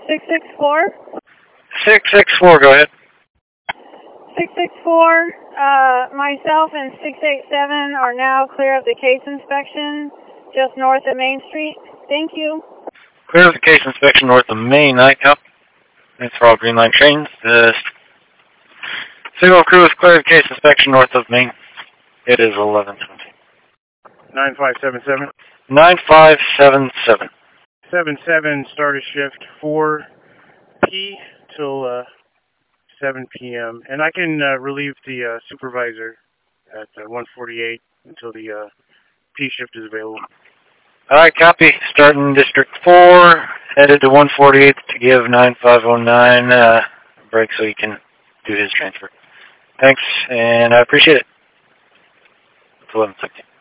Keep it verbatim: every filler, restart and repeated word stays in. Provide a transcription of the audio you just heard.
six six four? six six four, go ahead. six six four, uh, myself and six eight seven are now clear of the case inspection just north of Main Street. Thank you. Clear of the case inspection north of Main, I copy. Thanks for all Green Line trains. The signal crew is clear of the case inspection north of Main. It is eleven twenty. nine five seven seven. nine five seven seven. seven seven, start a shift four P till uh, seven P M And I can uh, relieve the uh, supervisor at uh, one forty-eight until the uh, P shift is available. All right, copy. Starting District four, headed to one forty-eight to give nine five oh nine uh, a break so he can do his transfer. Thanks, and I appreciate it. It's eleven sixteen.